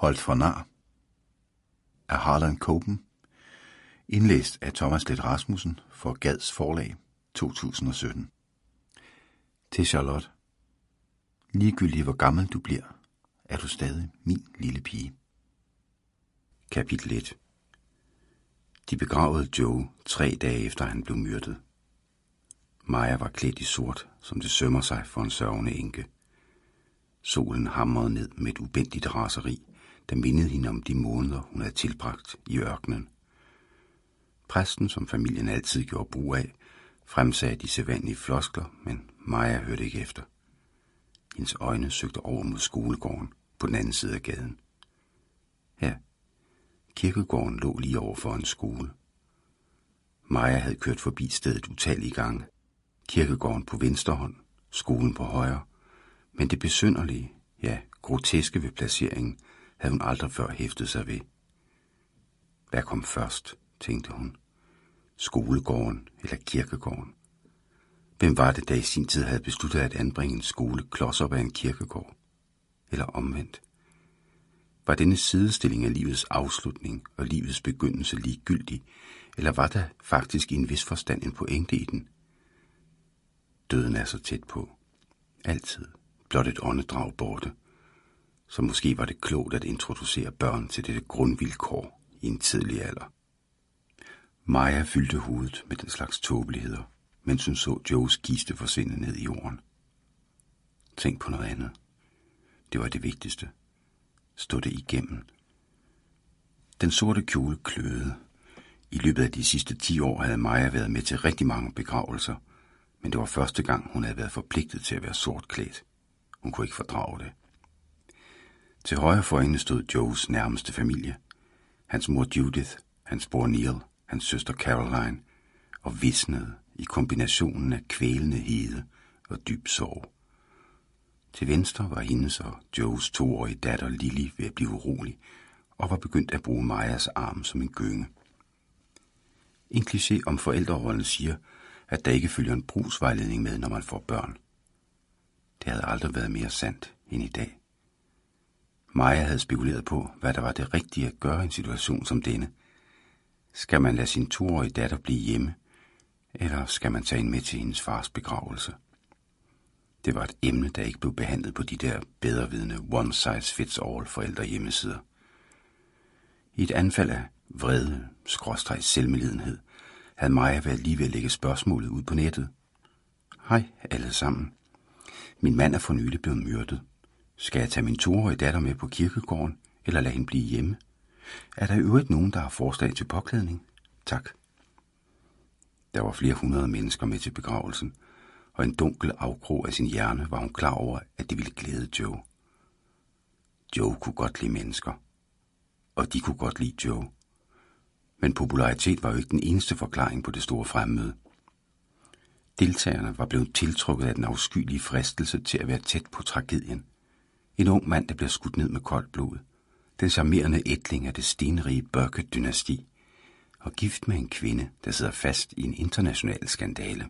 Holdt for nar af Harlan Coben, indlæst af Thomas Leth Rasmussen for Gads Forlag 2017. Til Charlotte. Ligegyldigt hvor gammel du bliver, er du stadig min lille pige. Kapitel 1. De begravede Joe 3 dage efter han blev myrdet. Maja var klædt i sort, som det sømmer sig for en sørgende enke. Solen hamrede ned med et ubændigt raseri, der mindede hende om de måneder, hun havde tilbragt i ørkenen. Præsten, som familien altid gjorde brug af, fremsagde de sædvanlige floskler, men Maja hørte ikke efter. Hendes øjne søgte over mod skolegården på den anden side af gaden. Ja, kirkegården lå lige over for en skole. Maja havde kørt forbi stedet utallige gange. Kirkegården på venstre hånd, skolen på højre, men det besynderlige, ja, groteske ved placeringen, havde hun aldrig før hæftet sig ved. Hvad kom først, tænkte hun. Skolegården eller kirkegården? Hvem var det, der i sin tid havde besluttet at anbringe en skole klods op af en kirkegård? Eller omvendt? Var denne sidestilling af livets afslutning og livets begyndelse ligegyldig, eller var der faktisk i en vis forstand en pointe i den? Døden er så tæt på. Altid. Blot et åndedrag borte. Så måske var det klogt at introducere børn til dette grundvilkår i en tidlig alder. Maja fyldte hovedet med den slags tåbeligheder, mens hun så Joes kiste forsvinde ned i jorden. Tænk på noget andet. Det var det vigtigste. Stod det igennem. Den sorte kjole kløede. I løbet af de sidste 10 år havde Maja været med til rigtig mange begravelser, men det var første gang, hun havde været forpligtet til at være sortklædt. Hun kunne ikke fordrage det. Til højre for hende stod Joes nærmeste familie. Hans mor Judith, hans bror Neil, hans søster Caroline, og visnede i kombinationen af kvælende hede og dyb sorg. Til venstre var hendes og Joes 2-årige datter Lily ved at blive urolig, og var begyndt at bruge Majas arm som en gynge. En kliché om forældrerollen siger, at der ikke følger en brugsvejledning med, når man får børn. Det havde aldrig været mere sandt end i dag. Maja havde spekuleret på, hvad der var det rigtige at gøre i en situation som denne. Skal man lade sin 2-årige datter blive hjemme, eller skal man tage hende med til hendes fars begravelse? Det var et emne, der ikke blev behandlet på de der bedrevidende one-size-fits-all forældrehjemmesider. I et anfald af vrede, /selvmedlidenhed, havde Maja været lige ved at lægge spørgsmålet ud på nettet. Hej alle sammen. Min mand er for nylig blevet myrdet. Skal jeg tage min 2-årige datter med på kirkegården, eller lade hende blive hjemme? Er der i øvrigt nogen, der har forslag til påklædning? Tak. Der var flere 100 mennesker med til begravelsen, og en dunkel afkrog af sin hjerne var hun klar over, at det ville glæde Joe. Joe kunne godt lide mennesker, og de kunne godt lide Joe. Men popularitet var jo ikke den eneste forklaring på det store fremmøde. Deltagerne var blevet tiltrukket af den afskyelige fristelse til at være tæt på tragedien. En ung mand, der bliver skudt ned med koldt blod. Den charmerende ætling af det stenrige Burkett-dynasti. Og gift med en kvinde, der sidder fast i en international skandale.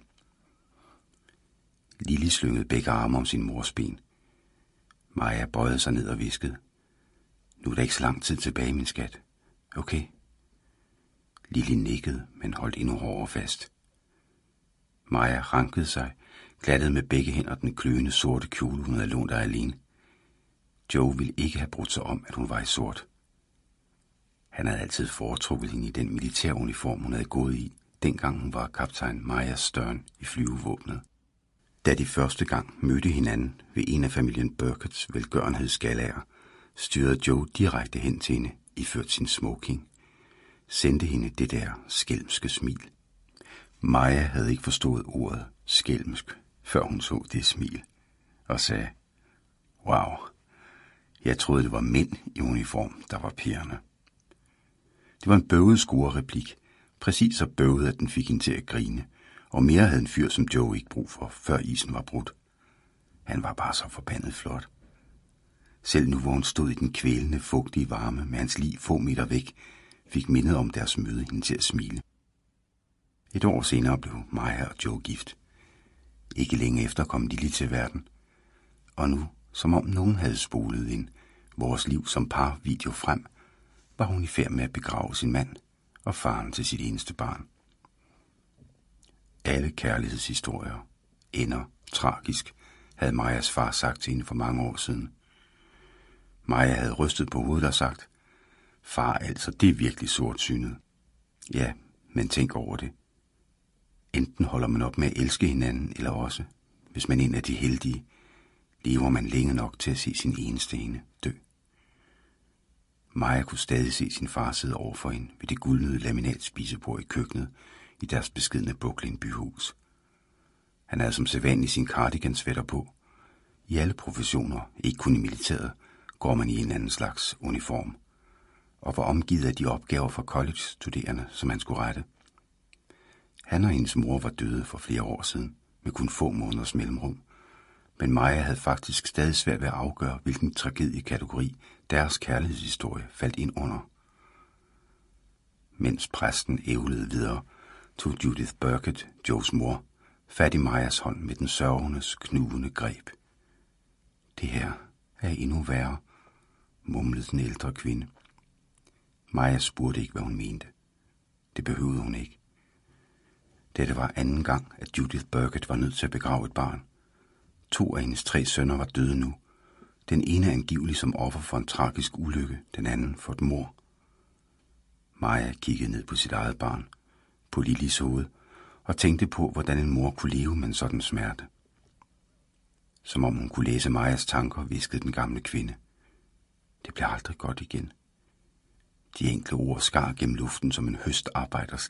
Lily slyngede begge arme om sin mors ben. Maja bøjede sig ned og hviskede. Nu er der ikke så lang tid tilbage, min skat. Okay. Lily nikkede, men holdt endnu hårdere fast. Maja rankede sig, glattede med begge hænder den kløende sorte kjole, hun havde lånt af alene. Joe ville ikke have brudt sig om, at hun var i sort. Han havde altid foretrukket hende i den militæruniform, hun havde gået i, dengang hun var kaptajn Maja Stern i flyvevåbnet. Da de første gang mødte hinanden ved en af familien Burketts velgørenhedsgalaer, styrede Joe direkte hen til hende, iført sin smoking. Sendte hende det der skælmske smil. Maja havde ikke forstået ordet skælmsk, før hun så det smil, og sagde, wow, jeg troede det var mænd i uniform, der var pigerne. Det var en bøvet score-replik, præcis så bøvet, at den fik hende til at grine, og mere havde en fyr som Joe ikke brug for, før isen var brudt. Han var bare så forbandet flot. Selv nu, hvor hun stod i den kvælende, fugtige varme med hans lig få meter væk, fik mindet om deres møde hende til at smile. Et år senere blev Maja og Joe gift. Ikke længe efter kom Lily til verden. Og nu, som om nogen havde spolet ind, vores liv som par video frem, var hun i færd med at begrave sin mand og faren til sit eneste barn. Alle kærlighedshistorier ender tragisk, havde Majas far sagt til hende for mange år siden. Maja havde rystet på hovedet og sagt, far, altså, det er virkelig sortsynet. Ja, men tænk over det. Enten holder man op med at elske hinanden, eller også, hvis man er en af de heldige, lever man længe nok til at se sin eneste hende dø. Maja kunne stadig se sin far sidde over for hende ved det guldnede laminat spisebord i køkkenet i deres beskedne Brooklyn-byhus. Han havde som sædvanlig sin cardigan-sweater på. I alle professioner, ikke kun i militæret, går man i en anden slags uniform, og var omgivet af de opgaver for college-studerende, som han skulle rette. Han og hendes mor var døde for flere år siden, med kun få måneders mellemrum, men Maja havde faktisk stadig svært ved at afgøre, hvilken tragediekategori deres kærlighedshistorie faldt ind under. Mens præsten ævlede videre, tog Judith Burkett, Joes mor, fat i Majas hånd med den sørgendes, knugende greb. Det her er endnu værre, mumlede den ældre kvinde. Maja spurgte ikke, hvad hun mente. Det behøvede hun ikke. Dette var anden gang, at Judith Burkett var nødt til at begrave et barn. 2 af hendes 3 sønner var døde nu. Den ene angiveligt som offer for en tragisk ulykke, den anden for et mord. Maja kiggede ned på sit eget barn, på Lillys hoved, og tænkte på, hvordan en mor kunne leve med en sådan smerte. Som om hun kunne læse Majas tanker, hviskede den gamle kvinde. Det bliver aldrig godt igen. De enkle ord skar gennem luften som en høstarbejders